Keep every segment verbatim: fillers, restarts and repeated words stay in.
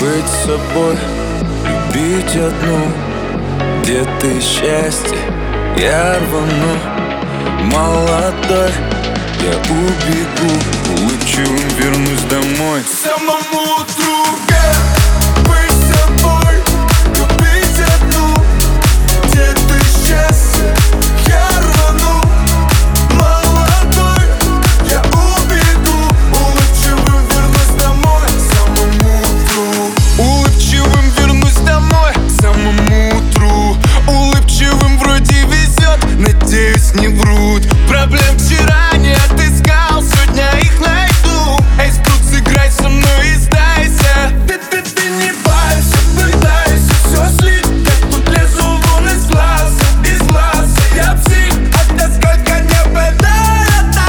быть собой, любить одну. Где ты, счастье, я рвану. Молодой, я убегу, улыбчивым вернусь домой. Самому утру, быть собой, любить одну. Где ты, счастье, я рвану. Молодой, я убегу, улыбчивым вернусь домой. Самому утру, улыбчивым вернусь домой. Самому утру, улыбчивым вроде везет, надеюсь, не врут. Проблем вчера не отыскал, сегодня их найду. Эй, спрут, сыграй со мной и сдайся. Ты, ты, ты не бойся, пытайся все слить. Я тут лезу вон из глаза, из глаза. Я псих, а ты сколько не пытай.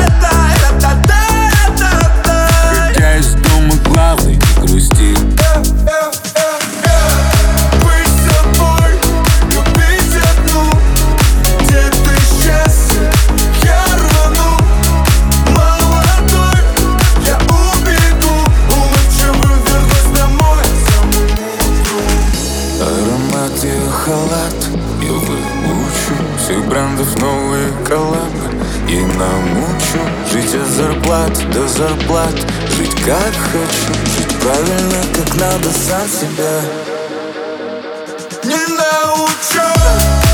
Хотя из дома главный, не грусти. Быть собой, любить одну. Где ты, счастье, я рвану. Молодой, я убегу, улыбчивым вернусь домой. Самому утру. Аромат ее халат, я выучу. Всех брендов новые коллабы. И намучу жить от зарплат до зарплат. Жить как хочу, жить правильно, как надо, сам себя Не научу.